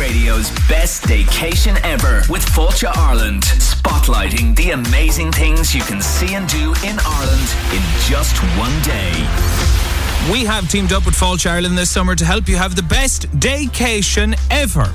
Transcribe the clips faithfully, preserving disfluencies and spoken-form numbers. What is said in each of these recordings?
iRadio's best staycation ever with Fulcha Ireland, spotlighting the amazing things you can see and do in Ireland in just one day. We have teamed up with Fulcha Ireland this summer to help you have the best daycation ever.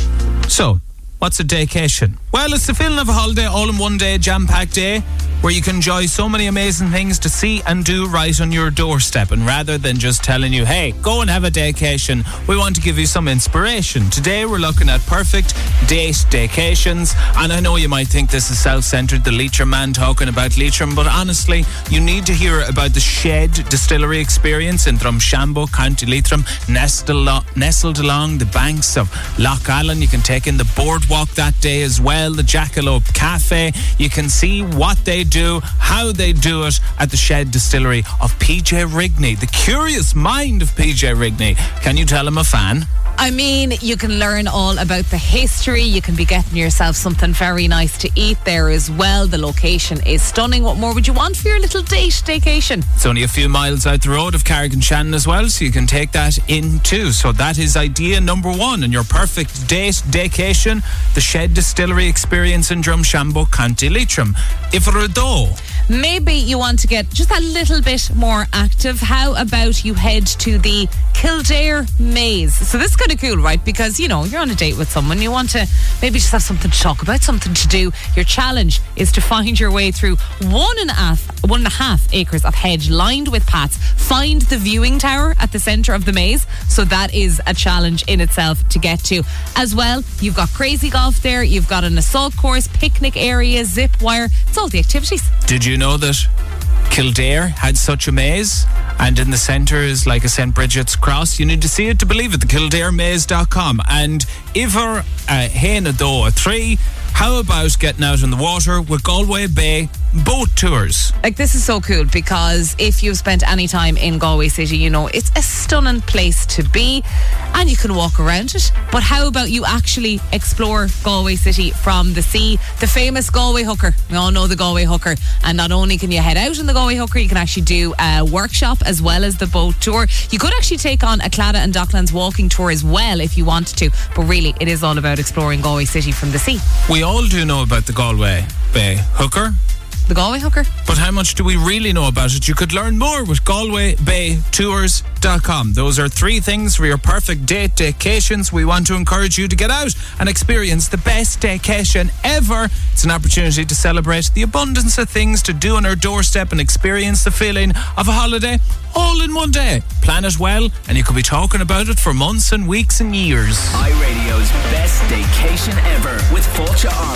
So, what's a daycation? Well, it's the feeling of a holiday all in one day, jam-packed day, where you can enjoy so many amazing things to see and do right on your doorstep. And rather than just telling you, hey, go and have a daycation, we want to give you some inspiration. Today we're looking at perfect date daycations. And I know you might think this is self-centred, the Leitrim man talking about Leitrim, but honestly, you need to hear about the Shed Distillery experience in Drumshanbo, County Leitrim, nestled, nestled along the banks of Lough Allen. You can take in the boardwalk that day as well, the Jackalope Cafe. You can see what they do, how they do it at the Shed Distillery of P J Rigney, the curious mind of P J Rigney. Can you tell him a fan? I mean, you can learn all about the history. You can be getting yourself something very nice to eat there as well. The location is stunning. What more would you want for your little date staycation? It's only a few miles out the road of Carrick-on-Shannon as well, so you can take that in too. So that is idea number one. And your perfect date daycation, the Shed Distillery experience in Drumshanbo, County Leitrim. If though, maybe you want to get just a little bit more active, how about you head to the Kildare Maze? So this is kind of cool, right? Because, you know, you're on a date with someone, you want to maybe just have something to talk about, something to do. Your challenge is to find your way through one and a half, one and a half acres of hedge lined with paths. Find the viewing tower at the centre of the maze. So that is a challenge in itself to get to. As well, you've got crazy golf there, you've got an assault course, picnic area, zip wire. It's all the activities. Did you know that Kildare had such a maze, and in the centre is like a Saint Bridget's cross? You need to see it to believe it. the kildare maze dot com. And Iver uh, Héna Dó three, how about getting out in the water with Galway Bay boat tours? Like, this is so cool because if you've spent any time in Galway City, you know it's a stunning place to be and you can walk around it. But how about you actually explore Galway City from the sea? The famous Galway Hooker. We all know the Galway Hooker. And not only can you head out in the Galway Hooker, you can actually do a workshop as well as the boat tour. You could actually take on a Claddagh and Docklands walking tour as well if you wanted to. But really, it is all about exploring Galway City from the sea. We all do know about the Galway Bay Hooker. The Galway Hooker. But how much do we really know about it? You could learn more with Galway Bay Tours dot com. Those are three things for your perfect date daycations. We want to encourage you to get out and experience the best daycation ever. It's an opportunity to celebrate the abundance of things to do on our doorstep and experience the feeling of a holiday all in one day. Plan it well and you could be talking about it for months and weeks and years. iRadio's best staycation ever with Fulcha